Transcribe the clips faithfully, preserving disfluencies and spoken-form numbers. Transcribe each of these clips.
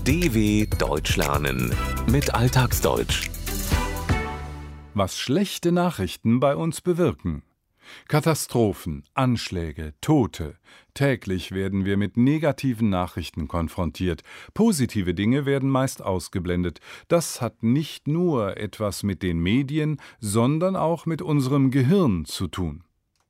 D W Deutsch lernen mit Alltagsdeutsch. Was schlechte Nachrichten bei uns bewirken. Katastrophen, Anschläge, Tote. Täglich werden wir mit negativen Nachrichten konfrontiert. Positive Dinge werden meist ausgeblendet. Das hat nicht nur etwas mit den Medien, sondern auch mit unserem Gehirn zu tun.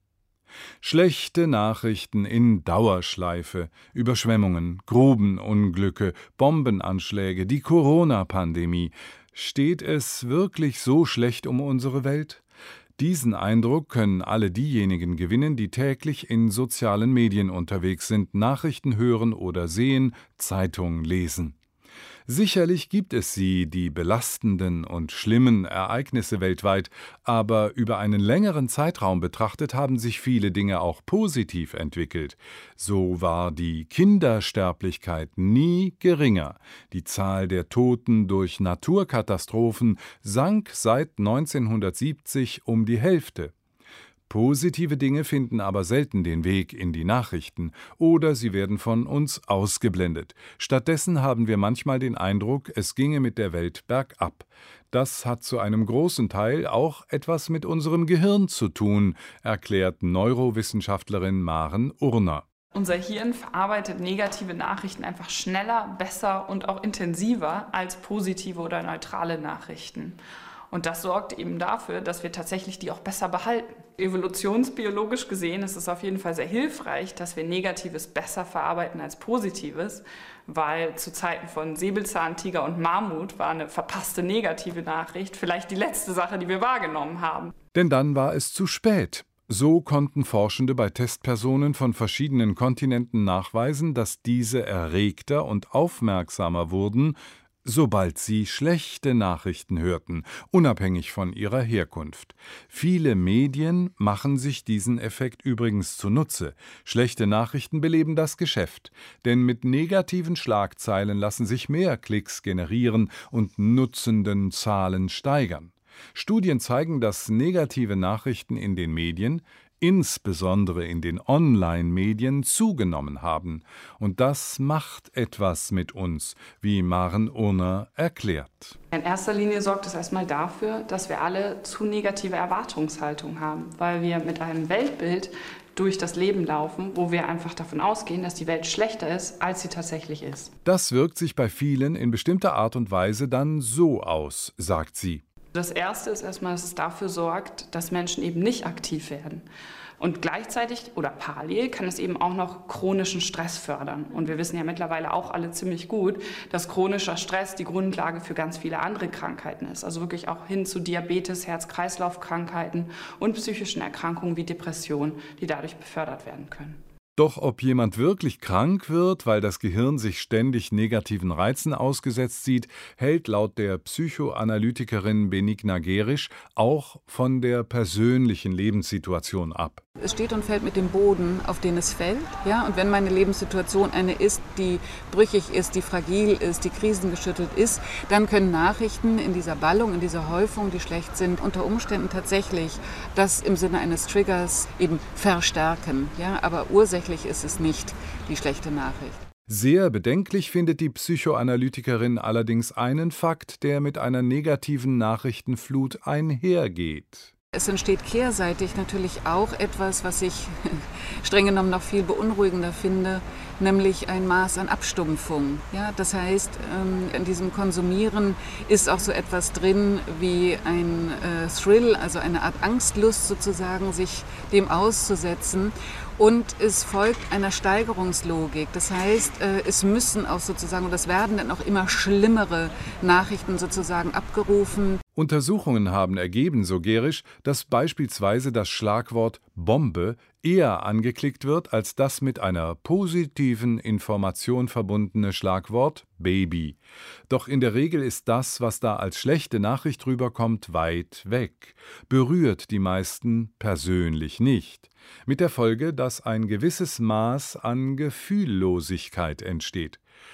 Schlechte Nachrichten in Dauerschleife, Überschwemmungen, Grubenunglücke, Bombenanschläge, die Corona-Pandemie. Steht es wirklich so schlecht um unsere Welt? Diesen Eindruck können alle diejenigen gewinnen, die täglich in sozialen Medien unterwegs sind, Nachrichten hören oder sehen, Zeitungen lesen. Sicherlich gibt es sie, die belastenden und schlimmen Ereignisse weltweit, aber über einen längeren Zeitraum betrachtet haben sich viele Dinge auch positiv entwickelt. So war die Kindersterblichkeit nie geringer. Die Zahl der Toten durch Naturkatastrophen sank seit neunzehnhundertsiebzig um die Hälfte. Positive Dinge finden aber selten den Weg in die Nachrichten oder sie werden von uns ausgeblendet. Stattdessen haben wir manchmal den Eindruck, es ginge mit der Welt bergab. Das hat zu einem großen Teil auch etwas mit unserem Gehirn zu tun, erklärt Neurowissenschaftlerin Maren Urner. Unser Hirn verarbeitet negative Nachrichten einfach schneller, besser und auch intensiver als positive oder neutrale Nachrichten. Und das sorgt eben dafür, dass wir tatsächlich die auch besser behalten. Evolutionsbiologisch gesehen ist es auf jeden Fall sehr hilfreich, dass wir Negatives besser verarbeiten als Positives, weil zu Zeiten von Säbelzahntiger und Mammut war eine verpasste negative Nachricht vielleicht die letzte Sache, die wir wahrgenommen haben. Denn dann war es zu spät. So konnten Forschende bei Testpersonen von verschiedenen Kontinenten nachweisen, dass diese erregter und aufmerksamer wurden, sobald sie schlechte Nachrichten hörten, unabhängig von ihrer Herkunft. Viele Medien machen sich diesen Effekt übrigens zunutze. Schlechte Nachrichten beleben das Geschäft, denn mit negativen Schlagzeilen lassen sich mehr Klicks generieren und nutzenden Zahlen steigern. Studien zeigen, dass negative Nachrichten in den Medien, insbesondere in den Online-Medien, zugenommen haben. Und das macht etwas mit uns, wie Maren Urner erklärt. In erster Linie sorgt es erstmal dafür, dass wir alle zu negative Erwartungshaltung haben, weil wir mit einem Weltbild durch das Leben laufen, wo wir einfach davon ausgehen, dass die Welt schlechter ist, als sie tatsächlich ist. Das wirkt sich bei vielen in bestimmter Art und Weise dann so aus, sagt sie. Das Erste ist erstmal, dass es dafür sorgt, dass Menschen eben nicht aktiv werden. Und gleichzeitig oder parallel kann es eben auch noch chronischen Stress fördern. Und wir wissen ja mittlerweile auch alle ziemlich gut, dass chronischer Stress die Grundlage für ganz viele andere Krankheiten ist. Also wirklich auch hin zu Diabetes, Herz-Kreislauf-Krankheiten und psychischen Erkrankungen wie Depressionen, die dadurch befördert werden können. Doch ob jemand wirklich krank wird, weil das Gehirn sich ständig negativen Reizen ausgesetzt sieht, hält laut der Psychoanalytikerin Benigna Gerisch auch von der persönlichen Lebenssituation ab. Es steht und fällt mit dem Boden, auf den es fällt. Ja? Und wenn meine Lebenssituation eine ist, die brüchig ist, die fragil ist, die krisengeschüttelt ist, dann können Nachrichten in dieser Ballung, in dieser Häufung, die schlecht sind, unter Umständen tatsächlich das im Sinne eines Triggers eben verstärken. Ja? Aber ursächlich ist es nicht die schlechte Nachricht. Sehr bedenklich findet die Psychoanalytikerin allerdings einen Fakt, der mit einer negativen Nachrichtenflut einhergeht. Es entsteht kehrseitig natürlich auch etwas, was ich streng genommen noch viel beunruhigender finde, nämlich ein Maß an Abstumpfung. Ja, das heißt, in diesem Konsumieren ist auch so etwas drin wie ein äh, Thrill, also eine Art Angstlust sozusagen, sich dem auszusetzen. Und es folgt einer Steigerungslogik. Das heißt, es müssen auch sozusagen, und es werden dann auch immer schlimmere Nachrichten sozusagen abgerufen. Untersuchungen haben ergeben, so Gerisch, dass beispielsweise das Schlagwort Bombe eher angeklickt wird als das mit einer positiven Information verbundene Schlagwort Baby. Doch in der Regel ist das, was da als schlechte Nachricht rüberkommt, weit weg, berührt die meisten persönlich nicht. Mit der Folge, dass ein gewisses Maß an Gefühllosigkeit entsteht.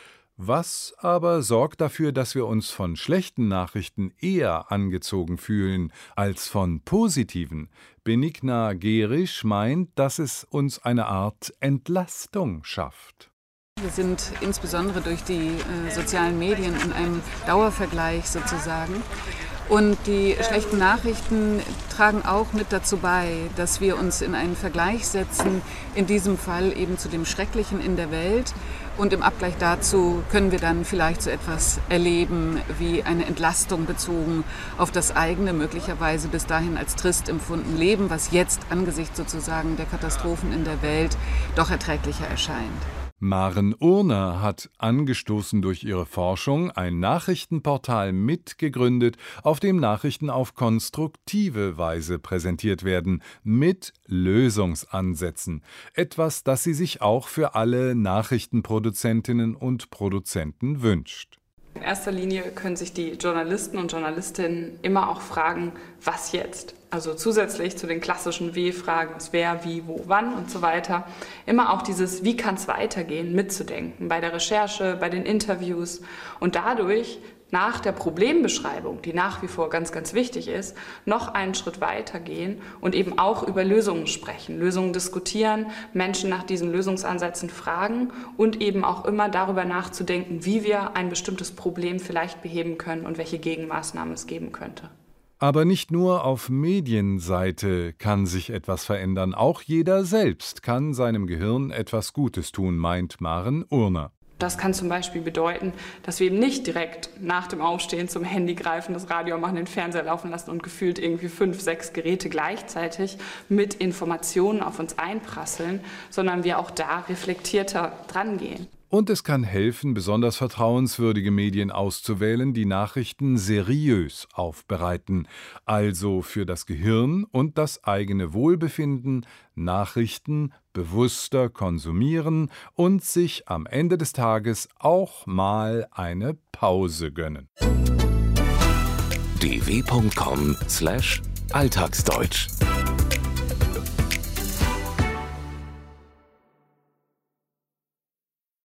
Was aber sorgt dafür, dass wir uns von schlechten Nachrichten eher angezogen fühlen als von positiven? Benigna Gerisch meint, dass es uns eine Art Entlastung schafft. Wir sind insbesondere durch die äh, sozialen Medien in einem Dauervergleich sozusagen. Und die schlechten Nachrichten tragen auch mit dazu bei, dass wir uns in einen Vergleich setzen, in diesem Fall eben zu dem Schrecklichen in der Welt. Und im Abgleich dazu können wir dann vielleicht so etwas erleben wie eine Entlastung bezogen auf das eigene, möglicherweise bis dahin als trist empfundene Leben, was jetzt angesichts sozusagen der Katastrophen in der Welt doch erträglicher erscheint. Maren Urner hat, angestoßen durch ihre Forschung, ein Nachrichtenportal mitgegründet, auf dem Nachrichten auf konstruktive Weise präsentiert werden, mit Lösungsansätzen. Etwas, das sie sich auch für alle Nachrichtenproduzentinnen und Produzenten wünscht. In erster Linie können sich die Journalisten und Journalistinnen immer auch fragen, was jetzt? Also zusätzlich zu den klassischen W-Fragen, was wer, wie, wo, wann und so weiter, immer auch dieses wie kann es weitergehen mitzudenken bei der Recherche, bei den Interviews und dadurch nach der Problembeschreibung, die nach wie vor ganz, ganz wichtig ist, noch einen Schritt weiter gehen und eben auch über Lösungen sprechen, Lösungen diskutieren, Menschen nach diesen Lösungsansätzen fragen und eben auch immer darüber nachzudenken, wie wir ein bestimmtes Problem vielleicht beheben können und welche Gegenmaßnahmen es geben könnte. Aber nicht nur auf Medienseite kann sich etwas verändern, auch jeder selbst kann seinem Gehirn etwas Gutes tun, meint Maren Urner. Das kann zum Beispiel bedeuten, dass wir eben nicht direkt nach dem Aufstehen zum Handy greifen, das Radio machen, den Fernseher laufen lassen und gefühlt irgendwie fünf, sechs Geräte gleichzeitig mit Informationen auf uns einprasseln, sondern wir auch da reflektierter drangehen. Und es kann helfen, besonders vertrauenswürdige Medien auszuwählen, die Nachrichten seriös aufbereiten, also für das Gehirn und das eigene Wohlbefinden Nachrichten bewusster konsumieren und sich am Ende des Tages auch mal eine Pause gönnen. d w punkt com slash alltagsdeutsch